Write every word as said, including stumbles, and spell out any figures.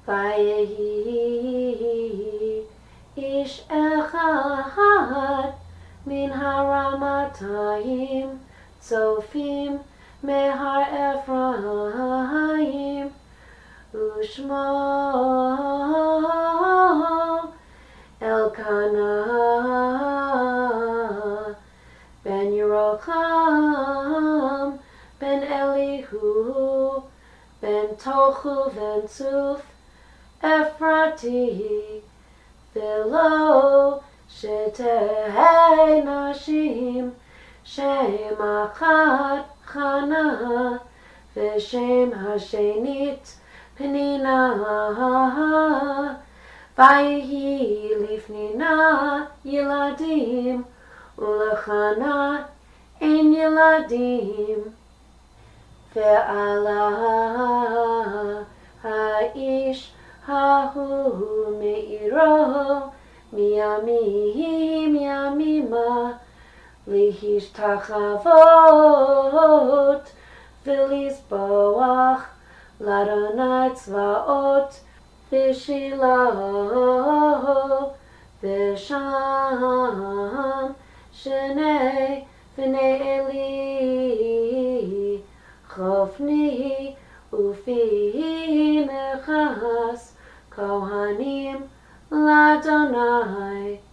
ויהי איש אחד מן הרמתיים צופים מהר אפרים ושמו אלקנה בן ירוחם בן אליהו בן תוכו בן צוף אפרתי ולא שתי נשים שם אחת חנה ושם השנית פנינה ויהי לפנינה ילדים ולחנה אין ילדים ועלה האיש ההוא מעירו מימים ימימה להשתחוות ולזבוח לאדוני צבאות בשילה ושם שני בני אלי חופני ופינחס כהנים לאדוני